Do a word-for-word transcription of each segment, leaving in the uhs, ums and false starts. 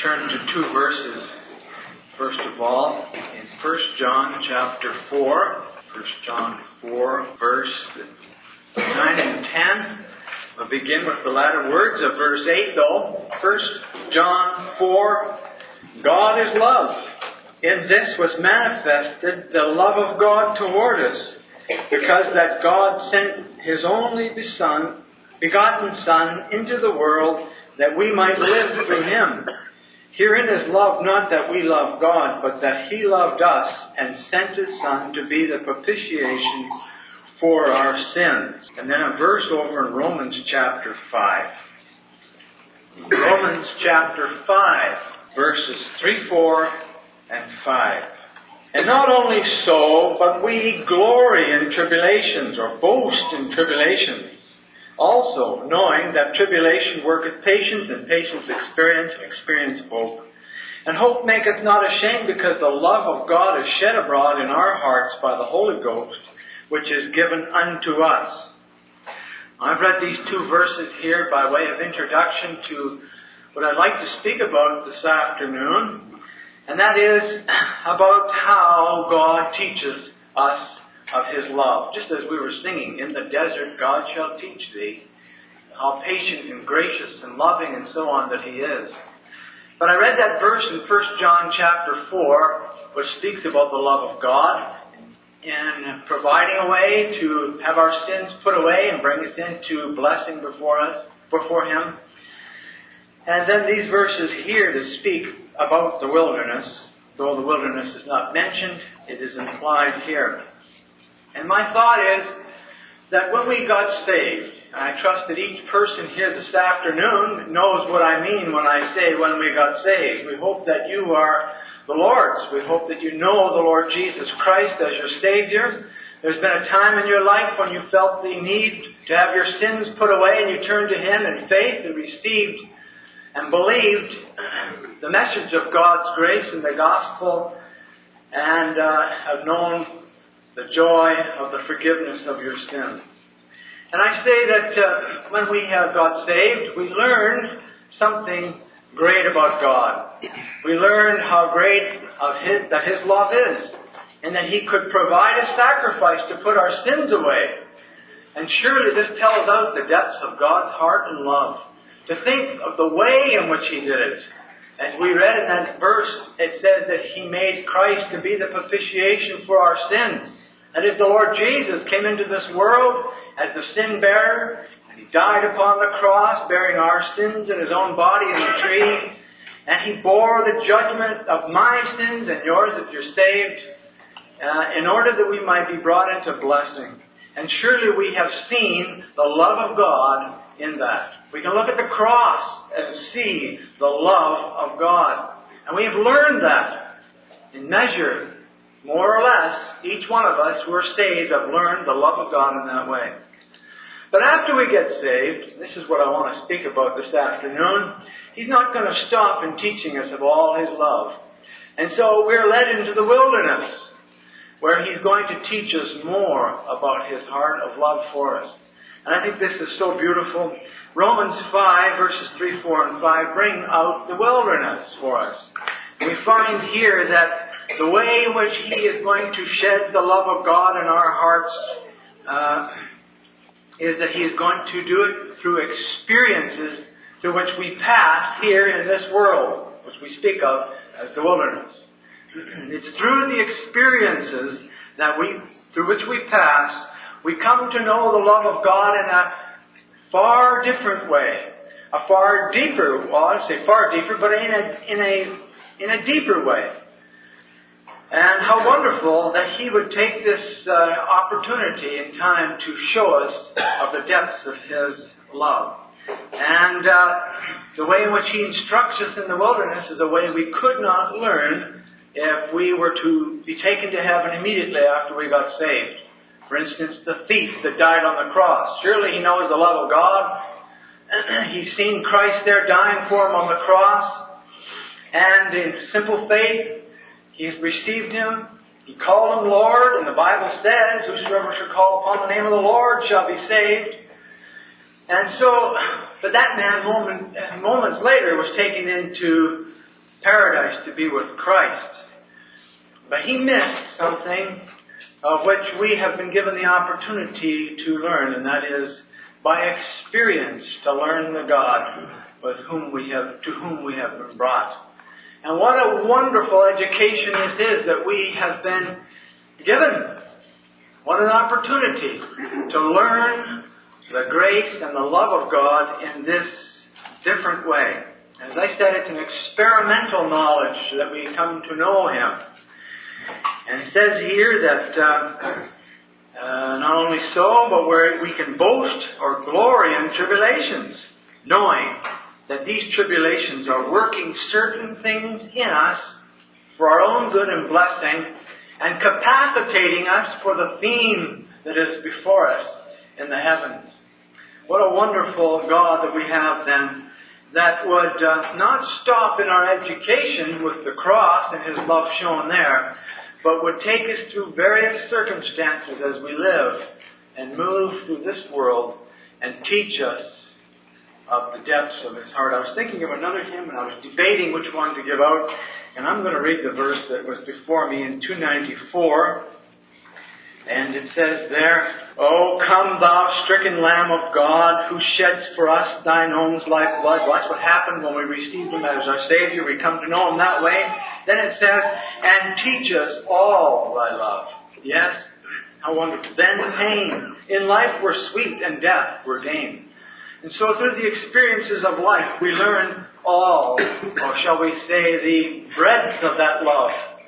turn to two verses. First of all, in First John chapter four, First John four, verse nine and ten. We'll begin with the latter words of verse eight, though. First John four, God is love. In this was manifested the love of God toward us, because that God sent His only Son, begotten Son into the world, that we might live through Him. Herein is love, not that we love God, but that He loved us and sent His Son to be the propitiation for our sins. And then a verse over in Romans chapter five. Romans chapter five, verses three, four, and five. And not only so, but we glory in tribulations, or boast in tribulations. Also, knowing that tribulation worketh patience, and patience experience, and experience hope. And hope maketh not ashamed, because the love of God is shed abroad in our hearts by the Holy Ghost, which is given unto us. I've read these two verses here by way of introduction to what I'd like to speak about this afternoon, and that is about how God teaches us of His love. Just as we were singing, in the desert God shall teach thee, how patient and gracious and loving and so on that He is. But I read that verse in First John chapter four, which speaks about the love of God in providing a way to have our sins put away and bring us into blessing before us, before Him. And then these verses here to speak about the wilderness. Though the wilderness is not mentioned, it is implied here. And my thought is that when we got saved, and I trust that each person here this afternoon knows what I mean when I say when we got saved. We hope that you are the Lord's. We hope that you know the Lord Jesus Christ as your Savior. There's been a time in your life when you felt the need to have your sins put away, and you turned to Him in faith and received and believed the message of God's grace and the gospel, and uh, have known the joy of the forgiveness of your sins. And I say that uh, when we have got saved, we learn something great about God. We learn how great of His, that His love is, and that He could provide a sacrifice to put our sins away. And surely this tells out the depths of God's heart and love. To think of the way in which He did it. As we read in that verse, it says that He made Christ to be the propitiation for our sins. That is, the Lord Jesus came into this world as the sin bearer, and He died upon the cross, bearing our sins in His own body in the tree. And He bore the judgment of my sins and yours if you're saved, uh, in order that we might be brought into blessing. And surely we have seen the love of God in that. We can look at the cross and see the love of God. And we have learned that in measure, more or less, each one of us who are saved have learned the love of God in that way. But after we get saved, this is what I want to speak about this afternoon, He's not going to stop in teaching us of all His love. And so we're led into the wilderness, where He's going to teach us more about His heart of love for us. And I think this is so beautiful. Romans five, verses three, four, and five bring out the wilderness for us. We find here that the way in which He is going to shed the love of God in our hearts uh, is that He is going to do it through experiences through which we pass here in this world, which we speak of as the wilderness. It's through the experiences that we, through which we pass, we come to know the love of God in a far different way, a far deeper, well, I'd say far deeper, but in a, in a, in a deeper way. And how wonderful that He would take this uh, opportunity in time to show us of the depths of His love. And uh, the way in which He instructs us in the wilderness is a way we could not learn if we were to be taken to heaven immediately after we got saved. For instance, the thief that died on the cross. Surely he knows the love of God. He's seen Christ there dying for him on the cross. And in simple faith, he's received Him. He called Him Lord. And the Bible says, whosoever shall call upon the name of the Lord shall be saved. And so, but that man moment, moments later was taken into paradise to be with Christ. But he missed something of which we have been given the opportunity to learn, and that is by experience to learn the God with whom we have, to whom we have been brought. And what a wonderful education this is that we have been given. What an opportunity to learn the grace and the love of God in this different way. As I said, it's an experimental knowledge that we come to know Him. And it says here that uh, uh, not only so, but where we can boast or glory in tribulations, knowing that these tribulations are working certain things in us for our own good and blessing, and capacitating us for the theme that is before us in the heavens. What a wonderful God that we have then, that would uh, not stop in our education with the cross and His love shown there, but would take us through various circumstances as we live and move through this world and teach us of the depths of His heart. I was thinking of another hymn and I was debating which one to give out, and I'm going to read the verse that was before me in two ninety-four. And it says there, "O come thou stricken Lamb of God, who sheds for us thine own life blood." Well, that's what happened when we received Him as our Savior. We come to know Him that way. Then it says, "And teach us all thy love." Yes, how wonderful. "Then pain in life were sweet, and death were gain." And so through the experiences of life, we learn all, or shall we say, the breadth of that love.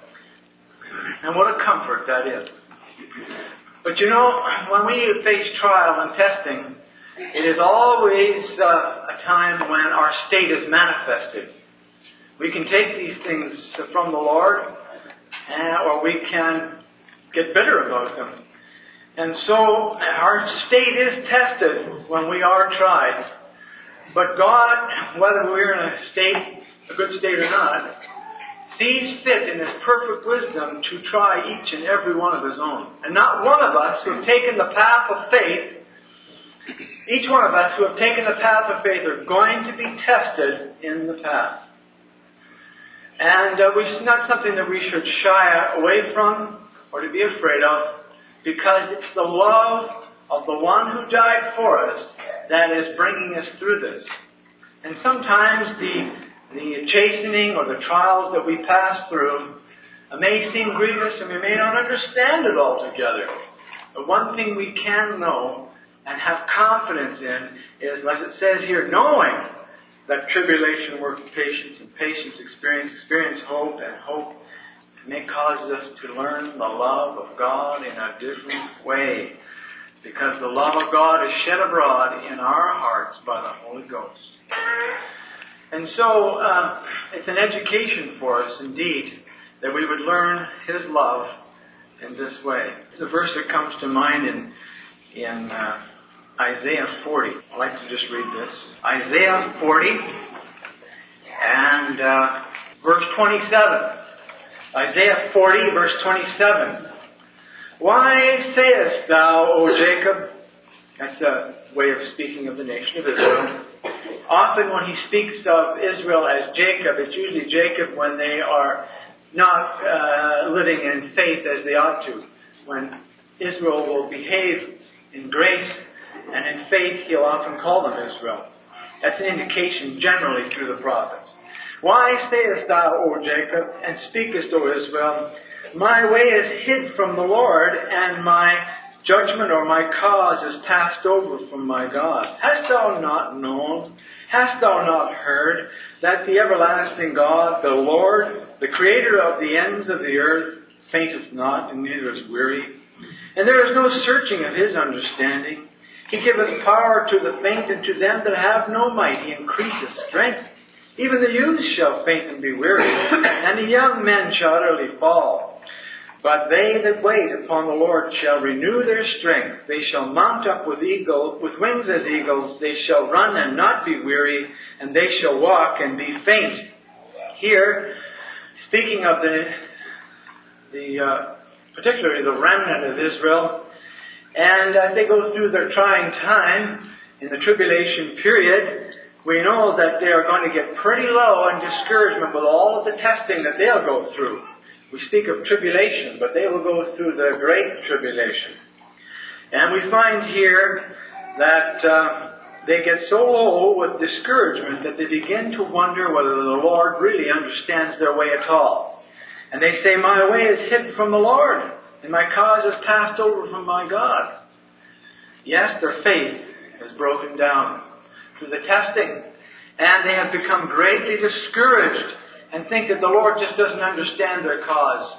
And what a comfort that is. But you know, when we face trial and testing, it is always uh, a time when our state is manifested. We can take these things from the Lord, uh, or we can get bitter about them. And so our state is tested when we are tried. But God, whether we're in a state, a good state or not, sees fit in His perfect wisdom to try each and every one of His own. And not one of us who have taken the path of faith, each one of us who have taken the path of faith are going to be tested in the path. And uh, it's not something that we should shy away from or to be afraid of, because it's the love of the one who died for us that is bringing us through this. And sometimes the the chastening or the trials that we pass through may seem grievous and we may not understand it altogether. But one thing we can know and have confidence in is, as it says here, knowing that tribulation works patience, and patience experience, experience hope, and hope may cause us to learn the love of God in a different way, because the love of God is shed abroad in our hearts by the Holy Ghost. And so uh, it's an education for us indeed that we would learn His love in this way. There's a verse that comes to mind in in uh, Isaiah forty. I'd like to just read this. Isaiah forty and uh, verse twenty-seven. Isaiah forty, verse twenty-seven. "Why sayest thou, O Jacob?" That's a way of speaking of the nation of Israel. Often when he speaks of Israel as Jacob, it's usually Jacob when they are not uh, living in faith as they ought to. When Israel will behave in grace and in faith, he'll often call them Israel. That's an indication generally through the prophets. "Why sayest thou, O Jacob, and speakest, O Israel, my way is hid from the Lord, and my judgment or my cause is passed over from my God? Hast thou not known? Hast thou not heard that the everlasting God, the Lord, the Creator of the ends of the earth, fainteth not, and neither is weary? And there is no searching of His understanding. He giveth power to the faint, and to them that have no might He increaseth strength. Even the youths shall faint and be weary, and the young men shall utterly fall. But they that wait upon the Lord shall renew their strength. They shall mount up with eagle, with wings as eagles. They shall run and not be weary, and they shall walk and be faint." Here, speaking of the, the uh, particularly the remnant of Israel, and as they go through their trying time in the tribulation period, we know that they are going to get pretty low in discouragement with all of the testing that they'll go through. We speak of tribulation, but they will go through the great tribulation. And we find here that uh, they get so low with discouragement that they begin to wonder whether the Lord really understands their way at all. And they say, my way is hid from the Lord, and my cause is passed over from my God. Yes, their faith has broken down through the testing, and they have become greatly discouraged and think that the Lord just doesn't understand their cause.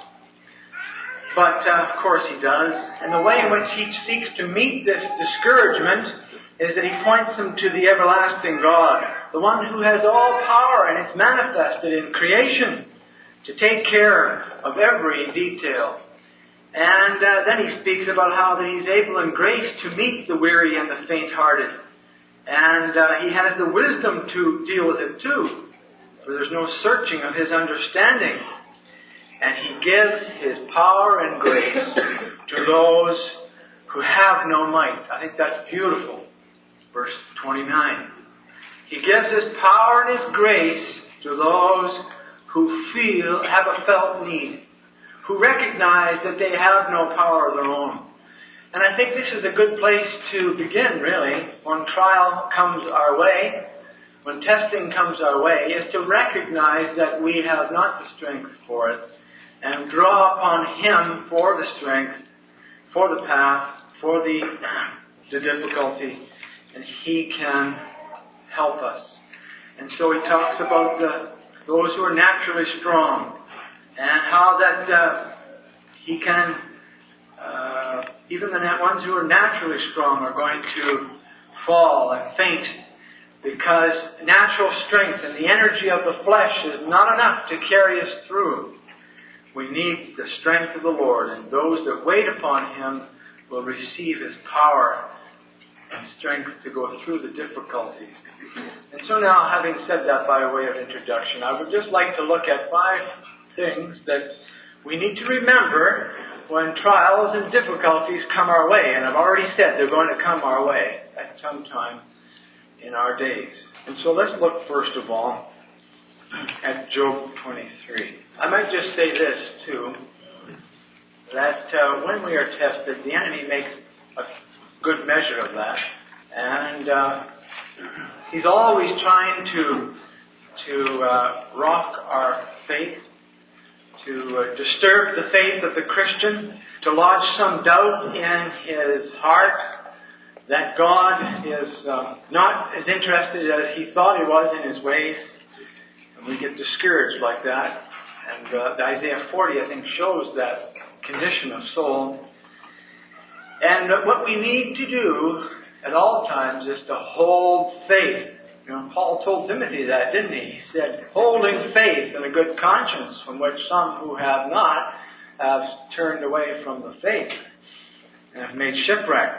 But, uh, of course, He does. And the way in which He seeks to meet this discouragement is that He points them to the everlasting God, the one who has all power, and it's manifested in creation to take care of every detail. And uh, then He speaks about how that He's able in grace to meet the weary and the faint-hearted. And uh, He has the wisdom to deal with it too, for there's no searching of His understanding. And He gives His power and grace to those who have no might. I think that's beautiful. Verse twenty-nine. He gives His power and His grace to those who feel, have a felt need, who recognize that they have no power of their own. And I think this is a good place to begin, really, when trial comes our way, when testing comes our way, is to recognize that we have not the strength for it, and draw upon Him for the strength, for the path, for the, the difficulty, and He can help us. And so He talks about the, those who are naturally strong, and how that uh, He can, uh, even the ones who are naturally strong are going to fall and faint, because natural strength and the energy of the flesh is not enough to carry us through. We need the strength of the Lord, and those that wait upon Him will receive His power and strength to go through the difficulties. And so now, having said that by way of introduction, I would just like to look at five things that we need to remember when trials and difficulties come our way. And I've already said they're going to come our way at some time in our days. And so let's look first of all at Job twenty-three. I might just say this too, that uh, when we are tested, the enemy makes a good measure of that, and uh, he's always trying to to uh, rock our faith, to uh, disturb the faith of the Christian, to lodge some doubt in his heart that God is uh, not as interested as he thought He was in His ways. And we get discouraged like that. And uh, Isaiah forty, I think, shows that condition of soul. And uh, what we need to do at all times is to hold faith. You know, Paul told Timothy that, didn't he? He said, holding faith and a good conscience, from which some who have not have turned away from the faith and have made shipwreck.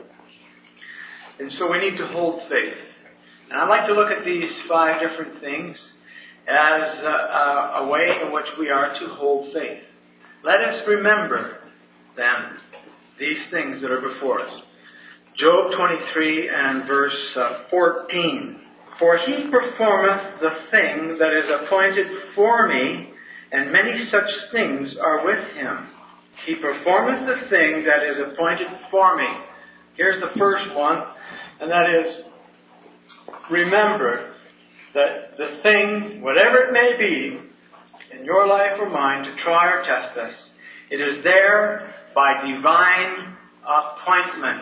And so we need to hold faith. And I'd like to look at these five different things as a, a, a way in which we are to hold faith. Let us remember, then, these things that are before us. Job twenty-three and verse uh, fourteen. For He performeth the thing that is appointed for me, and many such things are with Him. He performeth the thing that is appointed for me. Here's the first one, and that is, remember that the thing, whatever it may be, in your life or mine, to try or test us, it is there by divine appointment.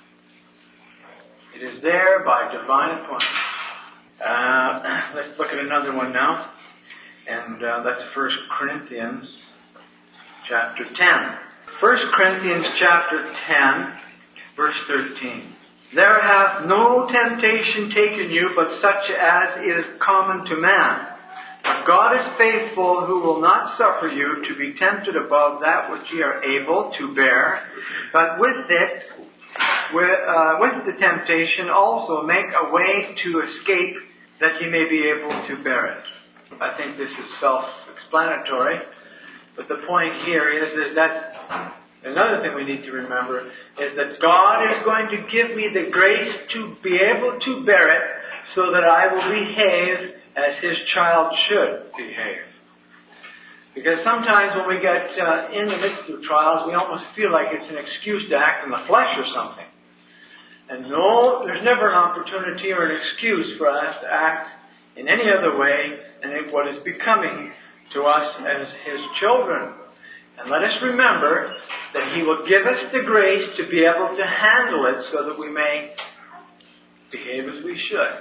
It is there by divine appointment. Uh, let's look at another one now, and uh, that's First Corinthians chapter ten. First Corinthians chapter ten, verse thirteen. There hath no temptation taken you, but such as is common to man. But God is faithful, who will not suffer you to be tempted above that which ye are able to bear, but with it, with, uh, with the temptation also make a way to escape, that ye may be able to bear it. I think this is self-explanatory, but the point here is, is that another thing we need to remember is that God is going to give me the grace to be able to bear it, so that I will behave as his child should behave. Because sometimes when we get uh, in the midst of trials, we almost feel like it's an excuse to act in the flesh or something. And no, there's never an opportunity or an excuse for us to act in any other way than what is becoming to us as his children. And let us remember that he will give us the grace to be able to handle it so that we may behave as we should.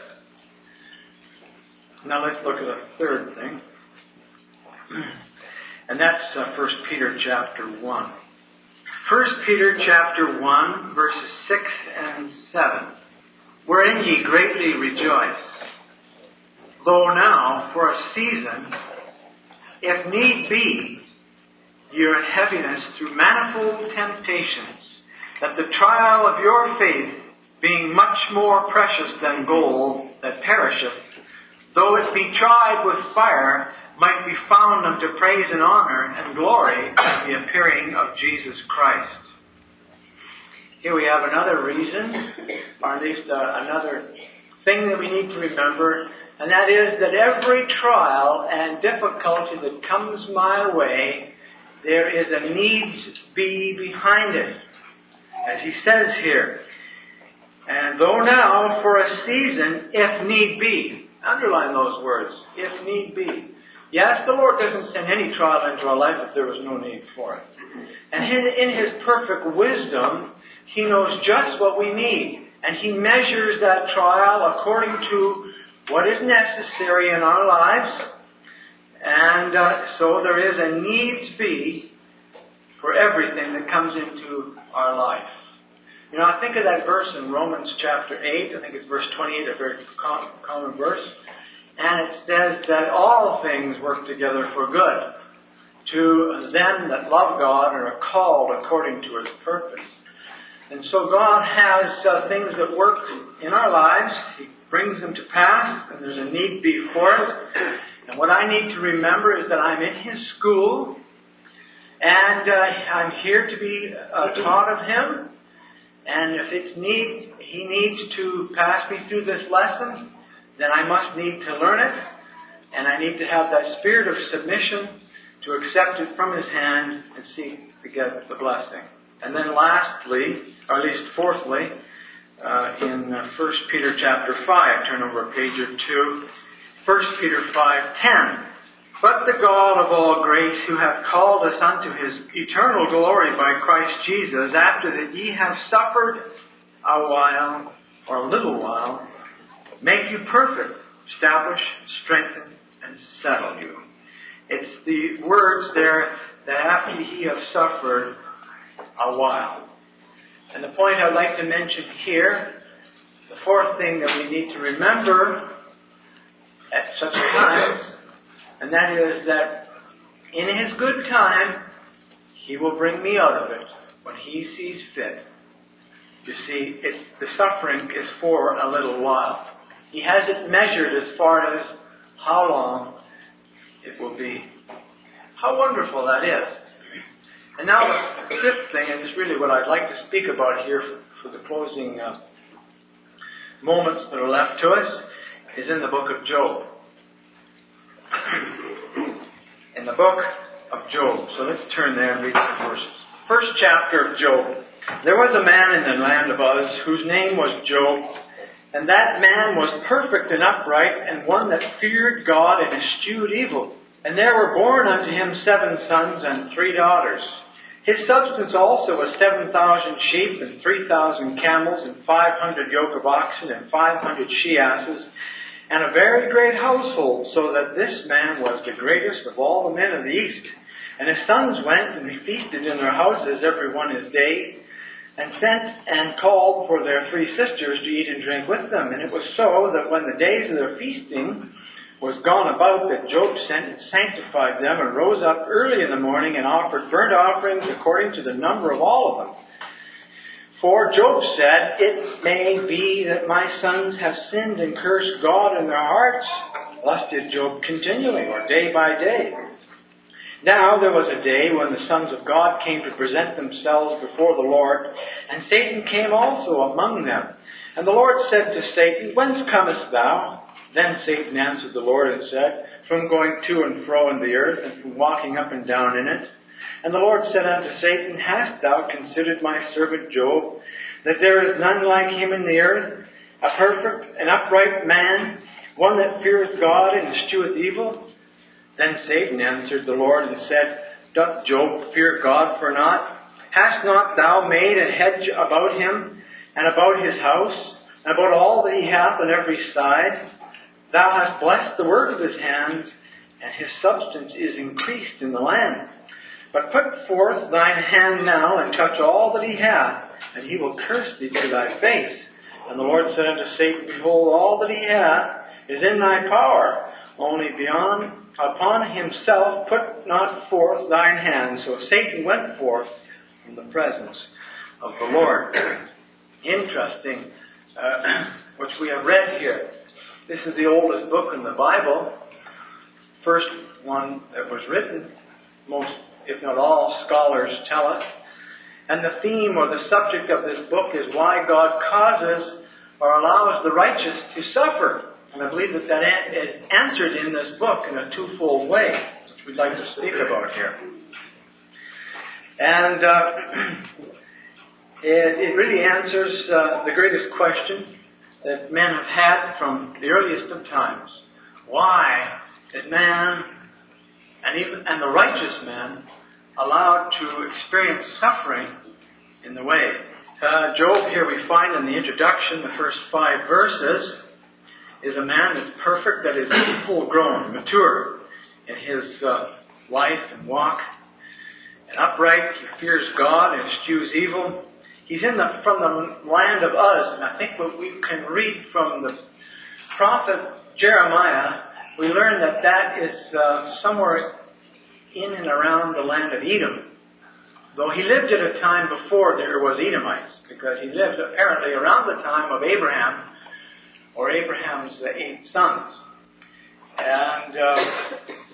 Now let's look at a third thing. And that's uh, First Peter chapter one. First Peter chapter one, verses six and seven. Wherein ye greatly rejoice, though now for a season, if need be, ye are in heaviness through manifold temptations, that the trial of your faith, being much more precious than gold that perisheth, though it be tried with fire, might be found unto praise and honor and glory at the appearing of Jesus Christ. Here we have another reason, or at least uh, another thing that we need to remember, and that is that every trial and difficulty that comes my way, there is a needs be behind it. As he says here, and though now for a season, if need be. Underline those words, if need be. Yes, the Lord doesn't send any trial into our life if there was no need for it. And in, in His perfect wisdom, He knows just what we need. And He measures that trial according to what is necessary in our lives. And uh, so there is a needs be for everything that comes into our life. You know, I think of that verse in Romans chapter eight. I think it's verse twenty-eight, a very common verse. And it says that all things work together for good to them that love God and are called according to His purpose. And so God has uh, things that work in our lives. He brings them to pass, and there's a need be for it. And what I need to remember is that I'm in His school, and uh, I'm here to be uh, taught of Him. And if it's need, He needs to pass me through this lesson, then I must need to learn it, and I need to have that spirit of submission to accept it from His hand and seek to get the blessing. And then lastly, or at least fourthly, uh, in uh, First Peter chapter five, turn over a page or two, First Peter five ten. But the God of all grace, who hath called us unto His eternal glory by Christ Jesus, after that ye have suffered a while, or a little while, make you perfect, establish, strengthen, and settle you. It's the words there that after ye have suffered a while. And the point I'd like to mention here, the fourth thing that we need to remember at such times, and that is that in His good time, He will bring me out of it when He sees fit. You see, it's, the suffering is for a little while. He has it measured as far as how long it will be. How wonderful that is. And now the fifth thing, and it's really what I'd like to speak about here for, for the closing uh, moments that are left to us, is in the book of Job. In the book of Job. So let's turn there and read some verses. First chapter of Job. There was a man in the land of Uz whose name was Job. And that man was perfect and upright, and one that feared God and eschewed evil. And there were born unto him seven sons and three daughters. His substance also was seven thousand sheep, and three thousand camels, and five hundred yoke of oxen, and five hundred she-asses, and a very great household, so that this man was the greatest of all the men of the east. And his sons went, and they feasted in their houses, every one his day, and sent and called for their three sisters to eat and drink with them. And it was so that when the days of their feasting was gone about, that Job sent and sanctified them, and rose up early in the morning, and offered burnt offerings according to the number of all of them. For Job said, It may be that my sons have sinned and cursed God in their hearts. Thus did Job continually, or day by day. Now there was a day when the sons of God came to present themselves before the Lord, and Satan came also among them. And the Lord said to Satan, Whence comest thou? Then Satan answered the Lord and said, From going to and fro in the earth, and from walking up and down in it. And the Lord said unto Satan, Hast thou considered my servant Job, that there is none like him in the earth, a perfect and upright man, one that feareth God and escheweth evil? Then Satan answered the Lord and said, Doth Job fear God for naught? Hast not thou made a hedge about him, and about his house, and about all that he hath on every side? Thou hast blessed the work of his hands, and his substance is increased in the land. But put forth thine hand now, and touch all that he hath, and he will curse thee to thy face. And the Lord said unto Satan, Behold, all that he hath is in thy power, only beyond upon himself put not forth thine hand. So Satan went forth from the presence of the Lord. Interesting, uh, which we have read here. This is the oldest book in the Bible, first one that was written. Most, if not all, scholars tell us. And the theme or the subject of this book is why God causes or allows the righteous to suffer. And I believe that that is answered in this book in a twofold way, which we'd like to speak about here. And uh, it, it really answers uh, the greatest question that men have had from the earliest of times. Why is man, and even and the righteous man, allowed to experience suffering in the way? Uh, Job, here we find in the introduction, the first five verses, is a man that's perfect, that is full grown, mature in his uh, life and walk, and upright. He fears God and eschews evil. He's in the from the land of Uz, and I think what we can read from the prophet Jeremiah, we learn that that is uh, somewhere in and around the land of Edom. Though he lived at a time before there was Edomites, because he lived apparently around the time of Abraham, or Abraham's uh, eight sons. And uh,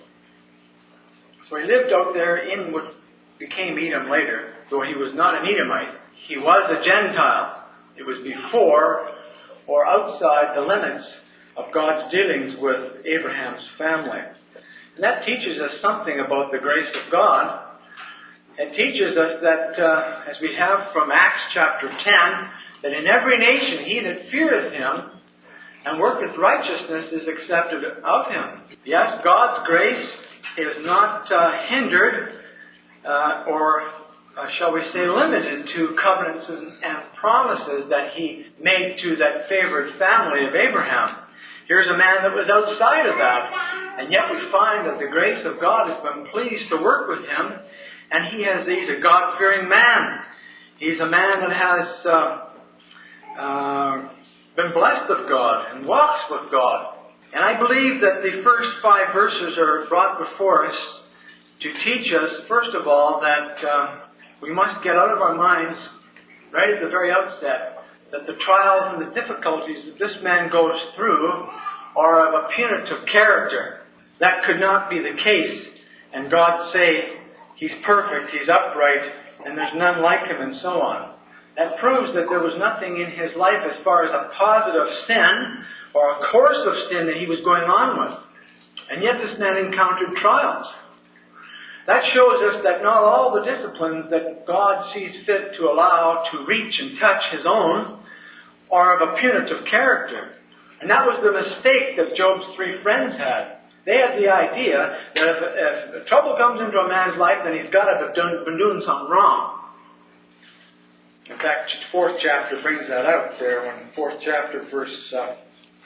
so he lived out there in what became Edom later, though he was not an Edomite. He was a Gentile. It was before or outside the limits of God's dealings with Abraham's family. And that teaches us something about the grace of God. It teaches us that, uh, as we have from Acts chapter ten, that in every nation he that feareth him and worketh righteousness is accepted of him. Yes, God's grace is not uh, hindered uh, or, uh, shall we say, limited to covenants and, and promises that he made to that favored family of Abraham. Here's a man that was outside of that, and yet we find that the grace of God has been pleased to work with him, and he has, he's a God-fearing man. He's a man that has uh, uh, been blessed of God and walks with God. And I believe that the first five verses are brought before us to teach us, first of all, that uh, we must get out of our minds, right at the very outset, that the trials and the difficulties that this man goes through are of a punitive character. That could not be the case. And God say, he's perfect, he's upright, and there's none like him, and so on. That proves that there was nothing in his life as far as a positive sin or a course of sin that he was going on with. And yet this man encountered trials. That shows us that not all the disciplines that God sees fit to allow to reach and touch his own are of a punitive character. And that was the mistake that Job's three friends had. They had the idea that if, if trouble comes into a man's life, then he's got to have done, been doing something wrong. In fact, fourth chapter brings that out there. When fourth chapter, verse uh,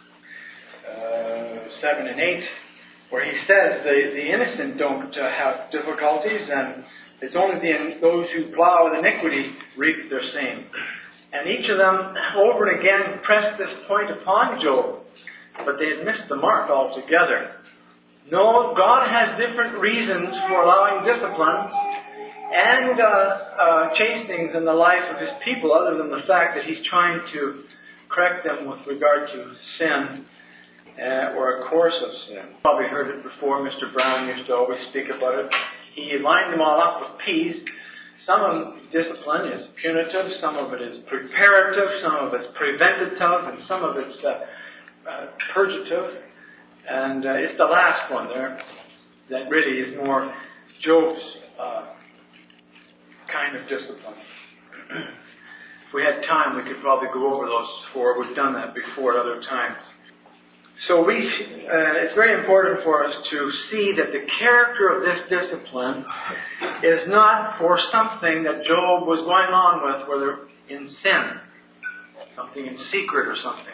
uh, seven and eight, where he says the, the innocent don't uh, have difficulties, and it's only the, those who plow with iniquity reap their same. And each of them over and again pressed this point upon Job, but they had missed the mark altogether. No, God has different reasons for allowing discipline and uh, uh, chastenings in the life of his people, other than the fact that he's trying to correct them with regard to sin uh, or a course of sin. You've probably heard it before. Mister Brown used to always speak about it. He lined them all up with peas, some of discipline is punitive, some of it is preparative, some of it's preventative, and some of it's uh, uh, purgative. And uh, it's the last one there that really is more Job's uh, kind of discipline. If we had time, we could probably go over those four. We've done that before at other times. So we, uh, it's very important for us to see that the character of this discipline is not for something that Job was going on with, whether in sin, something in secret or something.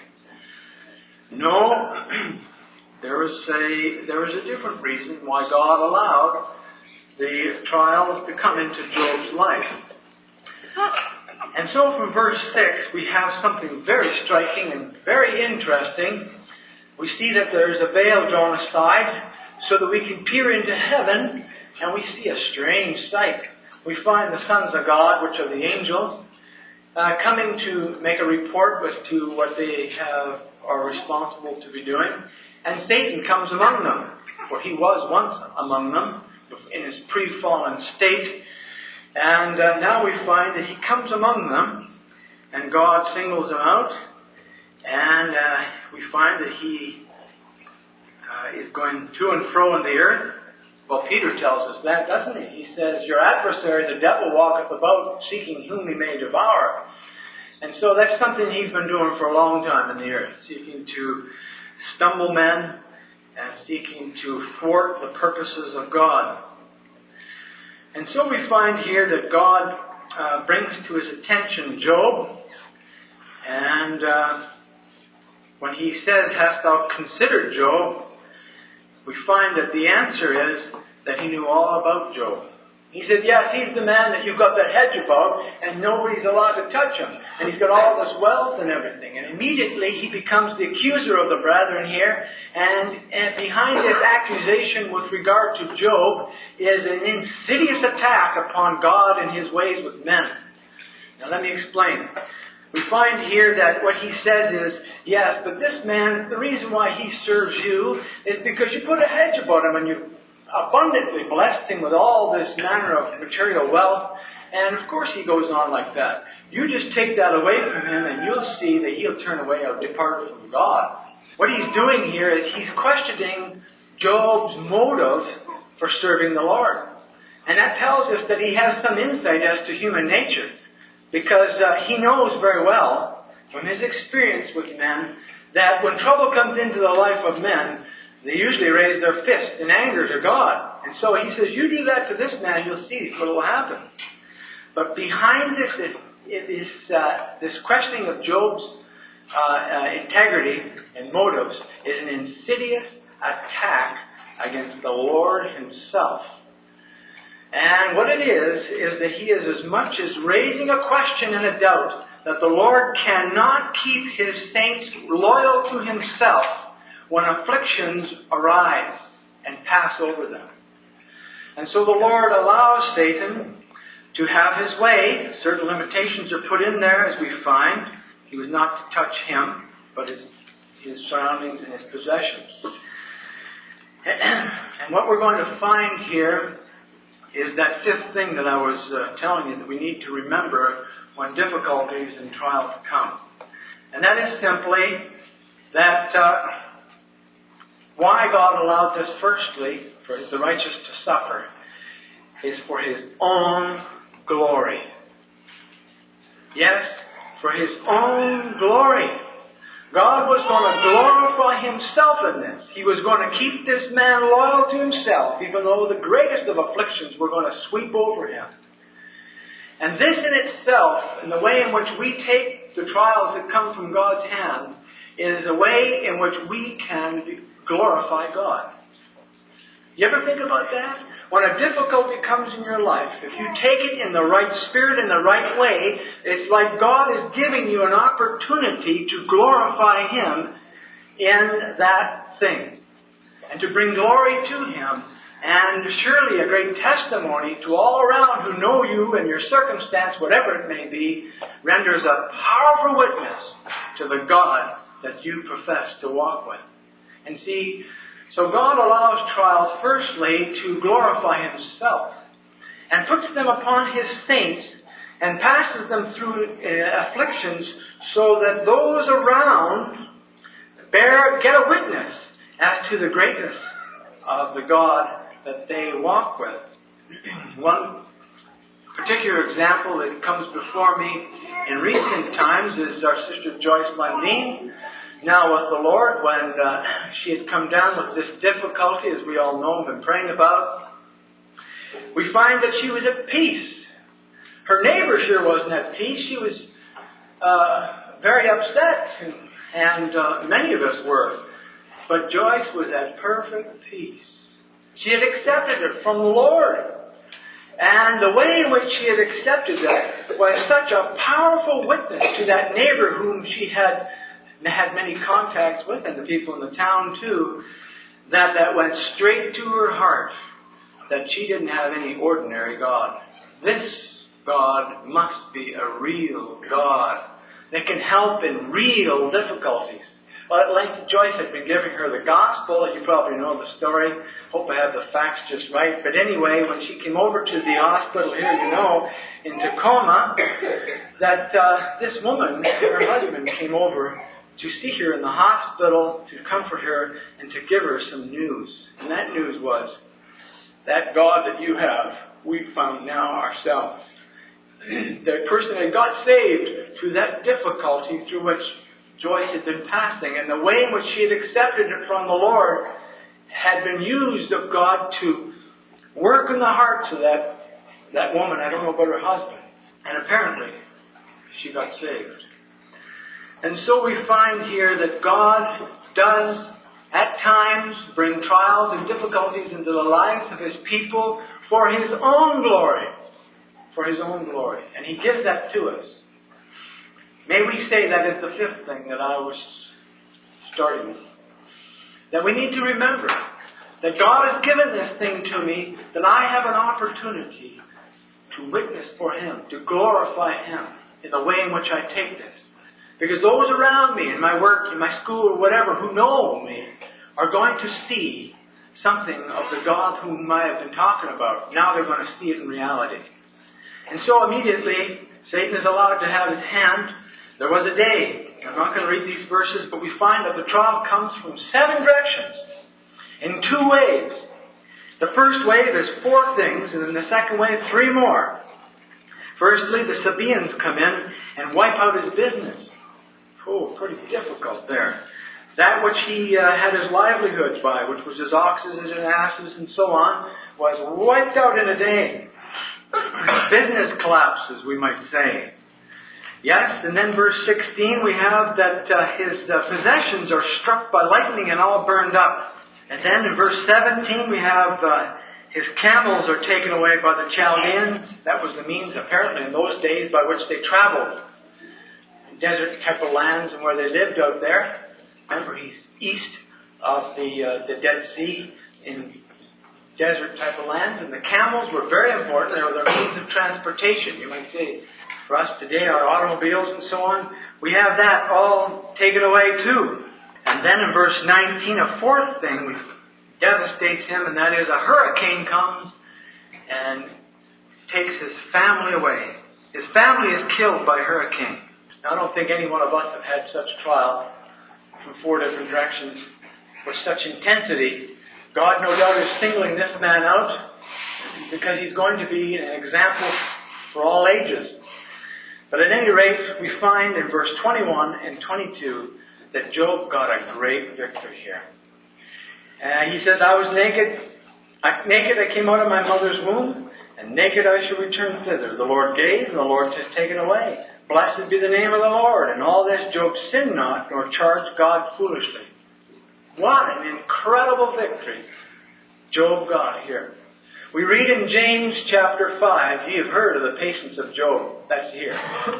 No, there was a there was a different reason why God allowed the trials to come into Job's life. And so from verse six, we have something very striking and very interesting. We see that there is a veil drawn aside so that we can peer into heaven, and we see a strange sight. We find the sons of God, which are the angels, uh, coming to make a report as to what they have are responsible to be doing. And Satan comes among them, for he was once among them in his pre-fallen state. And uh, now we find that he comes among them, and God singles him out. And uh, we find that he uh, is going to and fro in the earth. Well, Peter tells us that, doesn't he? He says, your adversary, the devil, walketh about seeking whom he may devour. And so that's something he's been doing for a long time in the earth, seeking to stumble men and seeking to thwart the purposes of God. And so we find here that God uh, brings to his attention Job, and uh, when he says, hast thou considered Job, we find that the answer is that he knew all about Job. He said, yes, he's the man that you've got that hedge about, and nobody's allowed to touch him. And he's got all this wealth and everything. And immediately he becomes the accuser of the brethren here. And, and behind this accusation with regard to Job is an insidious attack upon God and his ways with men. Now let me explain. We find here that what he says is, yes, but this man, the reason why he serves you is because you put a hedge about him and you abundantly blessed him with all this manner of material wealth. And of course he goes on like that. You just take that away from him and you'll see that he'll turn away or depart from God. What he's doing here is he's questioning Job's motive for serving the Lord. And that tells us that he has some insight as to human nature. Because uh, he knows very well from his experience with men that when trouble comes into the life of men, they usually raise their fist in anger to God. And so he says, you do that to this man, you'll see what will happen. But behind this is, is uh, this questioning of Job's uh, uh, integrity and motives is an insidious attack against the Lord himself. And what it is, is that he is as much as raising a question and a doubt that the Lord cannot keep his saints loyal to himself when afflictions arise and pass over them. And so the Lord allows Satan to have his way. Certain limitations are put in there, as we find. He was not to touch him, but his, his surroundings and his possessions. And what we're going to find here is that fifth thing that I was uh, telling you that we need to remember when difficulties and trials come. And that is simply that uh, why God allowed this firstly, for the righteous to suffer, is for his own glory. Yes, for his own glory. God was going to glorify himself in this. He was going to keep this man loyal to himself, even though the greatest of afflictions were going to sweep over him. And this in itself, in the way in which we take the trials that come from God's hand, is a way in which we can glorify God. You ever think about that? When a difficulty comes in your life, if you take it in the right spirit, in the right way, it's like God is giving you an opportunity to glorify him in that thing. And to bring glory to him. And surely a great testimony to all around who know you and your circumstance, whatever it may be, renders a powerful witness to the God that you profess to walk with. And see, so God allows trials firstly to glorify himself. and puts them upon His saints and passes them through uh, afflictions so that those around bear, get a witness as to the greatness of the God that they walk with. One particular example that comes before me in recent times is our sister Joyce Lundeen, now with the Lord, when uh, she had come down with this difficulty, as we all know and been praying about. We find that she was at peace. Her neighbor sure wasn't at peace. She was uh, very upset, and, and uh, many of us were. But Joyce was at perfect peace. She had accepted it from the Lord. And the way in which she had accepted it was such a powerful witness to that neighbor whom she had had many contacts with, and the people in the town too, that that went straight to her heart, that she didn't have any ordinary God. This God must be a real God that can help in real difficulties. Well, at length, Joyce had been giving her the gospel. You probably know the story. Hope I have the facts just right. But anyway, when she came over to the hospital here, you know, in Tacoma, that uh, this woman, her husband, came over to see her in the hospital, to comfort her, and to give her some news. And that news was, that God that you have, we found now ourselves. The person had got saved through that difficulty through which Joyce had been passing, and the way in which she had accepted it from the Lord had been used of God to work in the hearts of that, that woman. I don't know about her husband. And apparently, she got saved. And so we find here that God does, at times, bring trials and difficulties into the lives of His people for His own glory. For His own glory. And He gives that to us. May we say that is the fifth thing that I was starting with. That we need to remember that God has given this thing to me, that I have an opportunity to witness for Him, to glorify Him in the way in which I take this. Because those around me, in my work, in my school, or whatever, who know me, are going to see something of the God whom I have been talking about. Now they're going to see it in reality. And so immediately, Satan is allowed to have his hand. There was a day, I'm not going to read these verses, but we find that the trial comes from seven directions, in two waves. The first wave is four things, and in the second wave, three more. Firstly, the Sabaeans come in and wipe out his business. Oh, pretty difficult there. That which he uh, had his livelihoods by, which was his oxes and his asses and so on, was wiped out in a day. Business collapses, we might say. Yes, and then verse sixteen, we have that uh, his uh, possessions are struck by lightning and all burned up. And then in verse seventeen, we have uh, his camels are taken away by the Chaldeans. That was the means, apparently, in those days by which they traveled. In desert type of lands and where they lived out there. Remember, he's east of the uh, the Dead Sea in desert type of lands. And the camels were very important. They were their means of transportation. You might say, for us today, our automobiles and so on, we have that all taken away too. And then in verse nineteen, a fourth thing which devastates him, and that is a hurricane comes and takes his family away. His family is killed by hurricane. Now, I don't think any one of us have had such trial from four different directions with such intensity. God, no doubt, is singling this man out because he's going to be an example for all ages. But at any rate, we find in verse twenty-one and twenty-two that Job got a great victory here. And he says, I was naked, I, naked I came out of my mother's womb, and naked I shall return thither. The Lord gave, and the Lord has taken away. Blessed be the name of the Lord. And all this Job sinned not, nor charged God foolishly. What an incredible victory Job got here. We read in James chapter five, ye have heard of the patience of Job. That's here.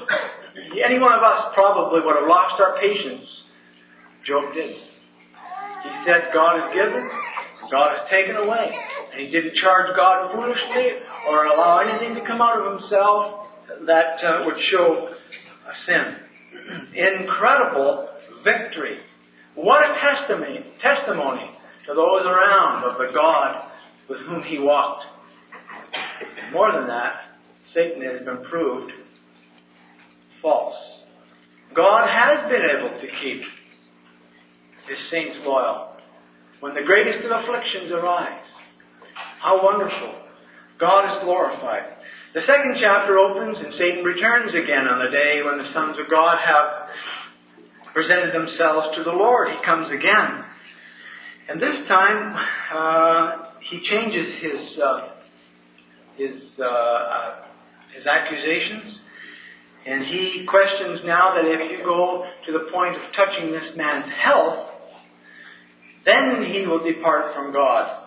Any one of us probably would have lost our patience. Job didn't. He said, God has given, God has taken away. And he didn't charge God foolishly or allow anything to come out of himself that uh, would show a sin. Incredible victory. What a testimony, testimony to those around of the God with whom he walked. more than that, Satan has been proved false. God has been able to keep His saints loyal when the greatest of afflictions arise. How wonderful. God is glorified. The second chapter opens and Satan returns again on the day when the sons of God have presented themselves to the Lord. He comes again. And this time, uh, he changes his, uh, his, uh, uh, his accusations. And he questions now that if you go to the point of touching this man's health, then he will depart from God.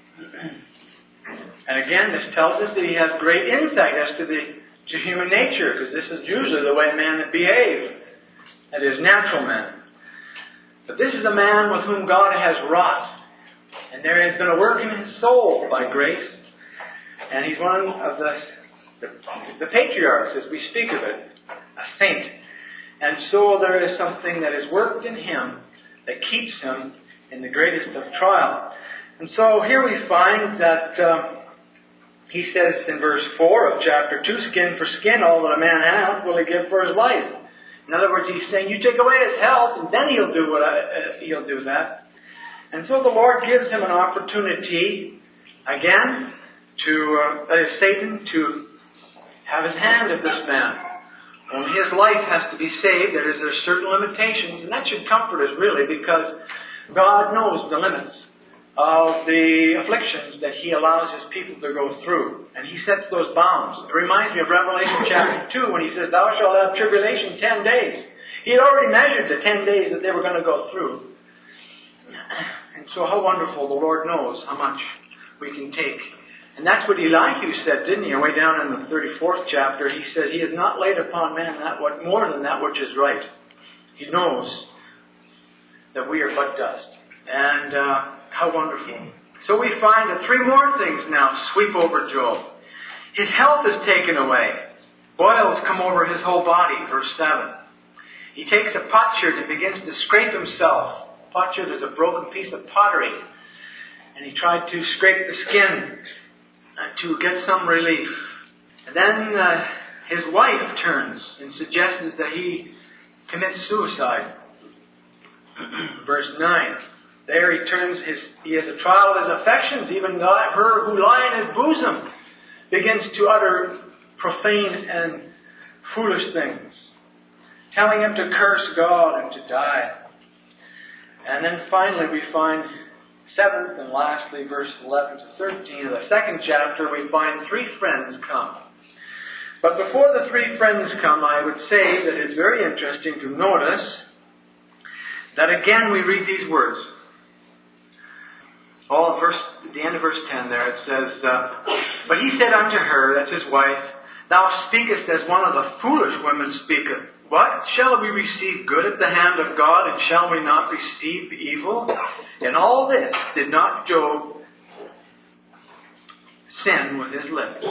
And again, this tells us that he has great insight as to the to human nature, because this is usually the way men behave. That is, natural men. But this is a man with whom God has wrought. And there has been a work in his soul by grace. And he's one of the, the, the patriarchs, as we speak of it. A saint. And so there is something that is worked in him that keeps him in the greatest of trial. And so here we find that uh, he says in verse four of chapter two, skin for skin, all that a man hath will he give for his life. In other words, he's saying, you take away his health, and then he'll do what I, uh, he'll do that. And so the Lord gives him an opportunity, again, to, uh, that is Satan, to have his hand at this man. When his life has to be saved, there is there are certain limitations, and that should comfort us really, because God knows the limits of the afflictions that He allows His people to go through. And He sets those bounds. It reminds me of Revelation chapter two when He says, thou shalt have tribulation ten days. He had already measured the ten days that they were going to go through. And so how wonderful, the Lord knows how much we can take. And that's what Elihu said, didn't he? Way down in the thirty-fourth chapter, he said, He has not laid upon man that what more than that which is right. He knows that we are but dust. And uh, how wonderful. So we find that three more things now sweep over Job. His health is taken away. Boils come over his whole body, verse seven. He takes a potsherd and begins to scrape himself. Potsherd is a broken piece of pottery. And he tried to scrape the skin to get some relief. And then uh, his wife turns and suggests that he commits suicide. Verse nine. There he turns his, he has a trial of his affections. Even God, her who lie in his bosom begins to utter profane and foolish things, telling him to curse God and to die. And then finally we find, seventh and lastly, verse eleven to thirteen of the second chapter, we find three friends come. But before the three friends come, I would say that it's very interesting to notice that again we read these words. All verse, at the end of verse ten there, it says, uh, But he said unto her, that's his wife, Thou speakest as one of the foolish women speaketh. What? Shall we receive good at the hand of God, and shall we not receive evil? In all this did not Job sin with his lips.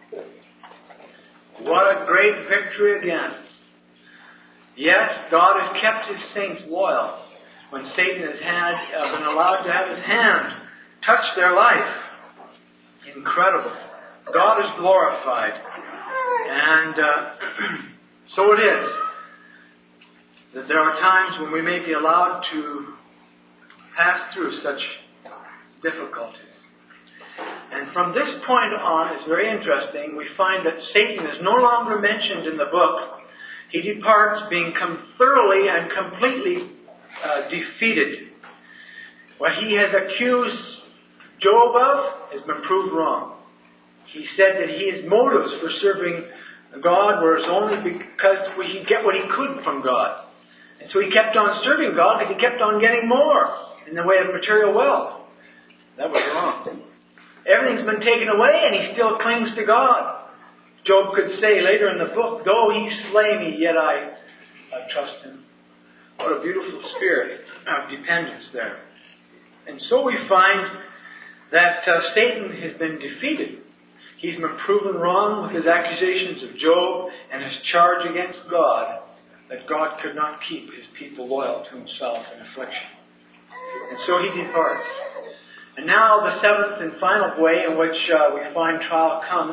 What a great victory again. Yes, God has kept His saints loyal when Satan has had uh, been allowed to have his hand touch their life. Incredible. God is glorified. And uh, so it is that there are times when we may be allowed to pass through such difficulties. And from this point on, it's very interesting, we find that Satan is no longer mentioned in the book. He departs being come thoroughly and completely uh, defeated. What he has accused Job of has been proved wrong. He said that his motives for serving God were only because he get what he could from God. And so he kept on serving God because he kept on getting more in the way of material wealth. That was wrong. Everything's been taken away and he still clings to God. Job could say later in the book, though he slay me, yet I, I trust him. What a beautiful spirit of dependence there. And so we find that uh, Satan has been defeated. He's been proven wrong with his accusations of Job and his charge against God that God could not keep His people loyal to Himself in affliction. And so he departs. And now the seventh and final way in which uh, we find trial comes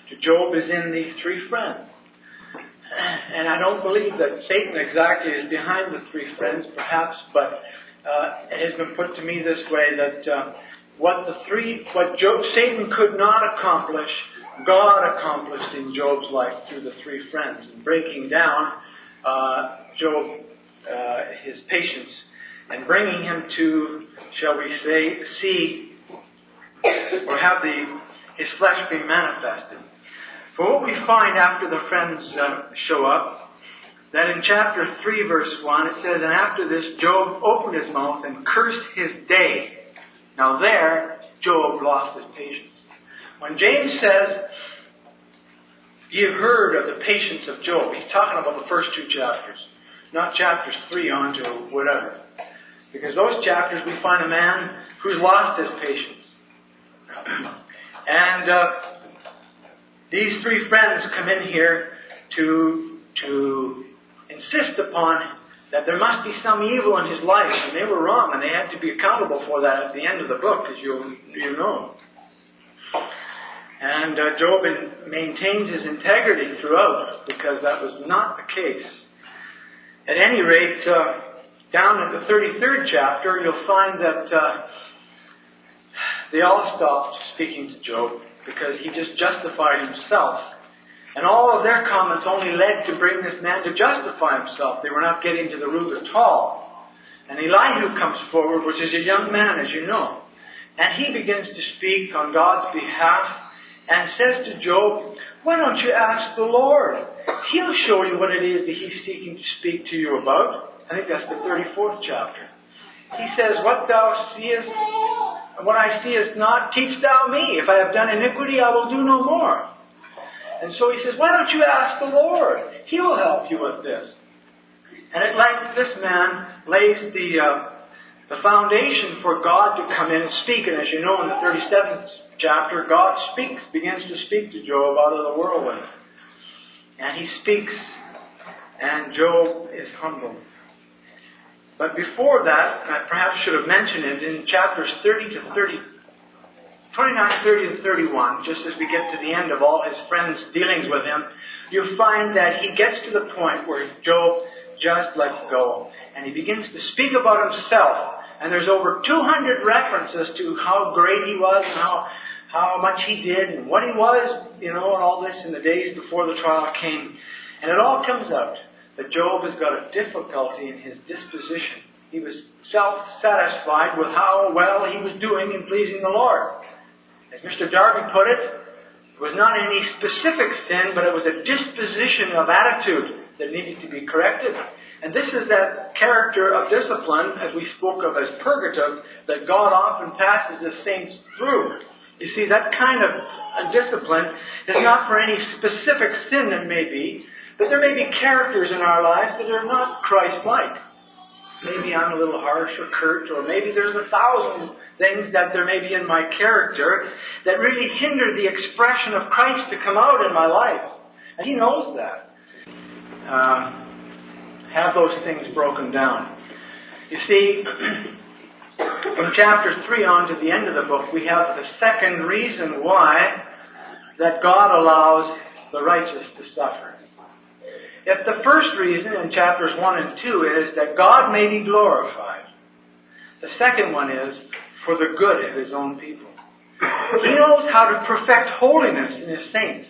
to Job is in these three friends. And I don't believe that Satan exactly is behind the three friends, perhaps, but uh, it has been put to me this way, that uh, what the three, what Job, Satan could not accomplish, God accomplished in Job's life through the three friends, and breaking down uh, Job, uh, his patience, and bringing him to, shall we say, see or have the his flesh be manifested. For what we find after the friends uh, show up, that in chapter three, verse one, it says, "And after this, Job opened his mouth and cursed his day." Now there, Job lost his patience. When James says, "You've heard of the patience of Job," he's talking about the first two chapters, not chapters three on to whatever. Because those chapters we find a man who's lost his patience. And uh, these three friends come in here to to insist upon that there must be some evil in his life, and they were wrong, and they had to be accountable for that at the end of the book, as you you know. And uh, Job in, maintains his integrity throughout, because that was not the case. At any rate, uh, down in the thirty-third chapter, you'll find that uh, they all stopped speaking to Job because he just justified himself. And all of their comments only led to bring this man to justify himself. They were not getting to the root at all. And Elihu comes forward, which is a young man, as you know. And he begins to speak on God's behalf and says to Job, "Why don't you ask the Lord? He'll show you what it is that he's seeking to speak to you about." I think that's the thirty-fourth chapter. He says, "What thou seest, what I see is not, teach thou me. If I have done iniquity, I will do no more." And so he says, "Why don't you ask the Lord? He will help you with this." And at length, this man lays the uh, the foundation for God to come in and speak. And as you know, in the thirty-seventh chapter, God speaks, begins to speak to Job out of the whirlwind. And he speaks, and Job is humbled. But before that, I perhaps should have mentioned it, in chapters thirty to thirty, twenty-nine, thirty to thirty-one, just as we get to the end of all his friends' dealings with him, you find that he gets to the point where Job just lets go. And he begins to speak about himself. And there's over two hundred references to how great he was and how, how much he did and what he was, you know, and all this in the days before the trial came. And it all comes out that Job has got a difficulty in his disposition. He was self-satisfied with how well he was doing in pleasing the Lord. As Mister Darby put it, it was not any specific sin, but it was a disposition of attitude that needed to be corrected. And this is that character of discipline, as we spoke of as purgative, that God often passes His saints through. You see, that kind of a discipline is not for any specific sin that may be, but there may be characters in our lives that are not Christ-like. Maybe I'm a little harsh or curt, or maybe there's a thousand things that there may be in my character that really hinder the expression of Christ to come out in my life. And He knows that. Uh, have those things broken down. You see, from chapter three on to the end of the book, we have the second reason why that God allows the righteous to suffer. If the first reason in chapters one and two is that God may be glorified, the second one is for the good of His own people. He knows how to perfect holiness in His saints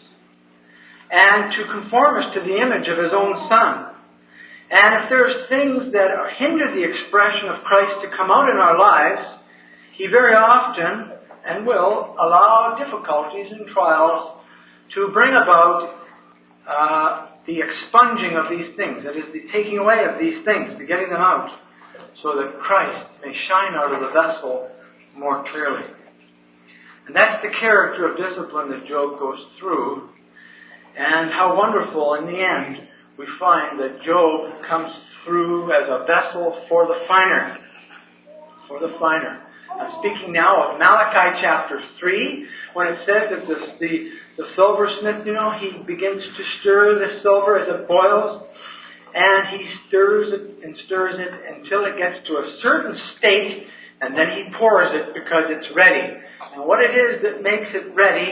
and to conform us to the image of His own Son. And if there's things that hinder the expression of Christ to come out in our lives, He very often and will allow difficulties and trials to bring about uh, the expunging of these things, that is, the taking away of these things, the getting them out, so that Christ may shine out of the vessel more clearly. And that's the character of discipline that Job goes through, and how wonderful in the end we find that Job comes through as a vessel for the finer, for the finer. I'm speaking now of Malachi chapter three, when it says that the, the, the silversmith, you know, he begins to stir the silver as it boils, and he stirs it and stirs it until it gets to a certain state, and then he pours it because it's ready. And what it is that makes it ready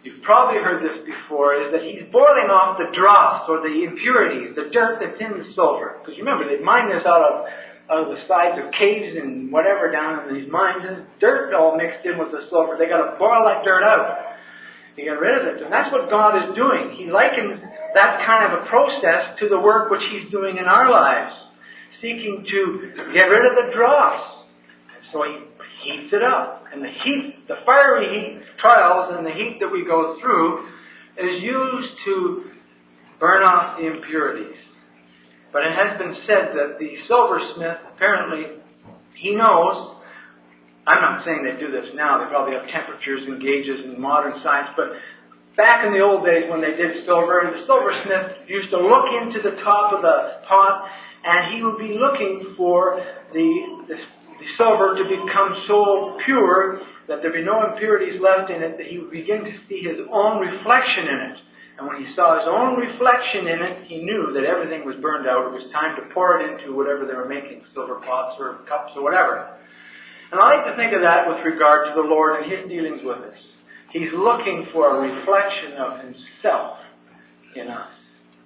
you've probably heard this before, is that he's boiling off the dross or the impurities, the dirt that's in the silver. Because remember, they mine this out of, out of the sides of caves and whatever down in these mines, and dirt all mixed in with the silver. They got to boil that dirt out to get rid of it. And that's what God is doing. He likens that kind of a process to the work which He's doing in our lives, seeking to get rid of the dross. And so He heats it up. And the heat, the fiery heat trials and the heat that we go through is used to burn off the impurities. But it has been said that the silversmith, apparently, he knows. I'm not saying they do this now. They probably have temperatures and gauges in modern science. But back in the old days when they did silver, the silversmith used to look into the top of the pot, and he would be looking for the, the, the silver to become so pure that there be no impurities left in it, that he would begin to see his own reflection in it. And when he saw his own reflection in it, he knew that everything was burned out. It was time to pour it into whatever they were making, silver pots or cups or whatever. And I like to think of that with regard to the Lord and His dealings with us. He's looking for a reflection of Himself in us.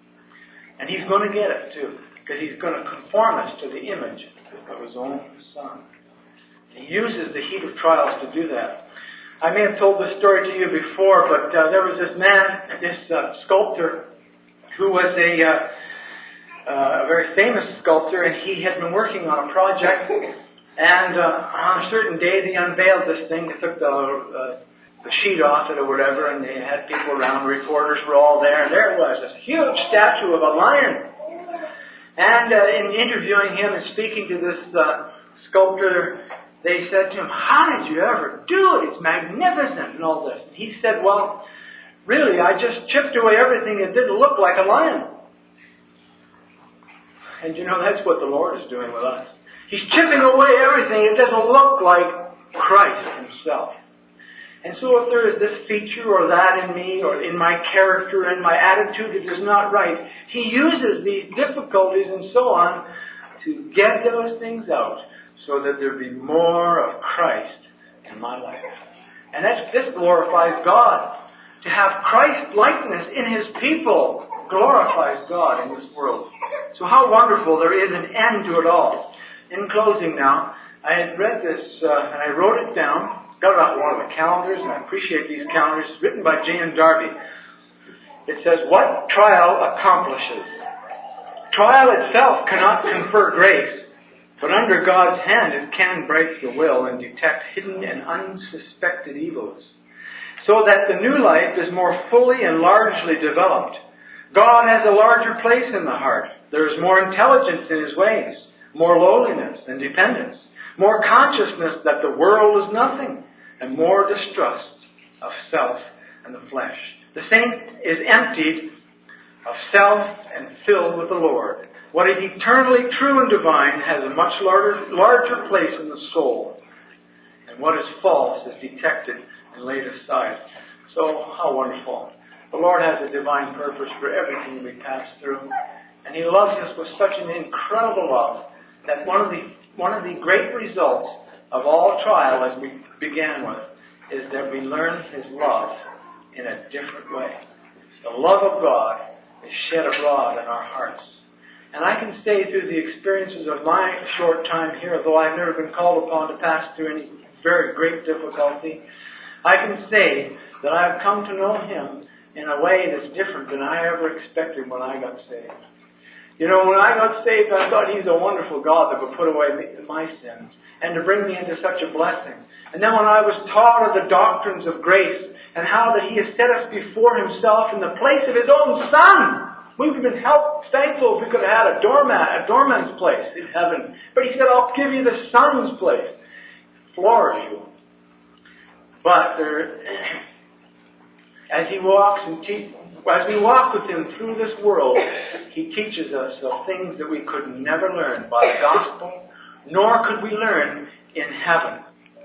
And He's going to get it too, because He's going to conform us to the image of His own Son. He uses the heat of trials to do that. I may have told this story to you before, but uh, there was this man, this uh, sculptor, who was a, uh, uh, a very famous sculptor, and he had been working on a project. And uh, on a certain day, they unveiled this thing. They took the, uh, the sheet off it or whatever, and they had people around. Reporters were all there, and there it was, this huge statue of a lion. And uh, in interviewing him and speaking to this uh, sculptor, they said to him, "How did you ever do it? It's magnificent," and all this. And he said, "Well, really, I just chipped away everything that didn't look like a lion." And you know, that's what the Lord is doing with us. He's chipping away everything that doesn't look like Christ Himself. And so if there is this feature or that in me or in my character and my attitude that is not right, He uses these difficulties and so on to get those things out so that there be more of Christ in my life. And that's, this glorifies God. To have Christ-likeness in His people glorifies God in this world. So how wonderful, there is an end to it all. In closing now, I had read this uh, and I wrote it down. Got it on one of the calendars, and I appreciate these calendars. It's written by Jan Darby. It says, "What trial accomplishes? Trial itself cannot confer grace, but under God's hand it can break the will and detect hidden and unsuspected evils, so that the new life is more fully and largely developed. God has a larger place in the heart. There is more intelligence in His ways, more lowliness and dependence, more consciousness that the world is nothing, and more distrust of self and the flesh. The saint is emptied of self and filled with the Lord. What is eternally true and divine has a much larger, larger place in the soul, and what is false is detected and laid aside." So, how wonderful. The Lord has a divine purpose for everything we pass through, and He loves us with such an incredible love that one of the one of the great results of all trial, as we began with, is that we learn His love in a different way. The love of God is shed abroad in our hearts. And I can say through the experiences of my short time here, though I've never been called upon to pass through any very great difficulty, I can say that I've come to know Him in a way that's different than I ever expected when I got saved. You know, when I got saved, I thought He's a wonderful God that would put away my sins and to bring me into such a blessing. And then when I was taught of the doctrines of grace and how that He has set us before Himself in the place of His own Son, we would have been helped, thankful if we could have had a doormat, a doorman's place in heaven. But He said, "I'll give you the Son's place." Floors you. But there, as He walks and teaches, as we walk with Him through this world, He teaches us of things that we could never learn by the gospel, nor could we learn in heaven.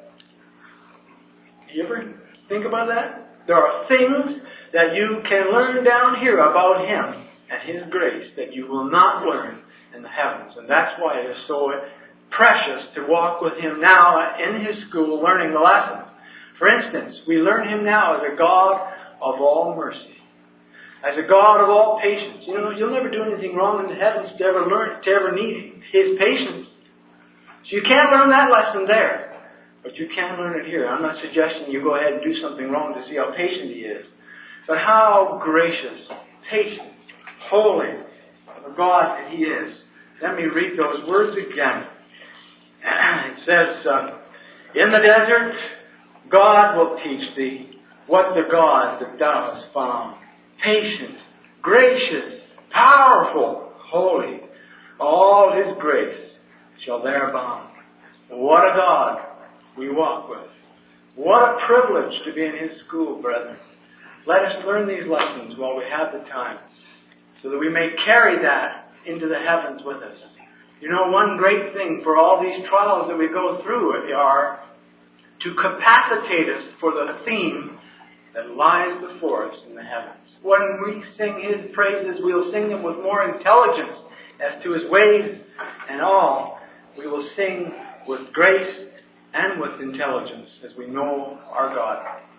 Do you ever think about that? There are things that you can learn down here about Him and His grace that you will not learn in the heavens. And that's why it is so precious to walk with Him now in His school learning the lessons. For instance, we learn Him now as a God of all mercy, as a God of all patience. You know, you'll never do anything wrong in the heavens to ever learn, to ever need His patience. So you can't learn that lesson there, but you can learn it here. I'm not suggesting you go ahead and do something wrong to see how patient He is, but how gracious, patient, holy of a God that He is. Let me read those words again. It says, uh, in the desert, God will teach thee what the God that thou hast found. Patient, gracious, powerful, holy, all His grace shall there abound. What a God we walk with. What a privilege to be in His school, brethren. Let us learn these lessons while we have the time, so that we may carry that into the heavens with us. You know, one great thing for all these trials that we go through are to capacitate us for the theme that lies before us in the heavens. When we sing His praises, we'll sing them with more intelligence as to His ways and all. We will sing with grace and with intelligence as we know our God.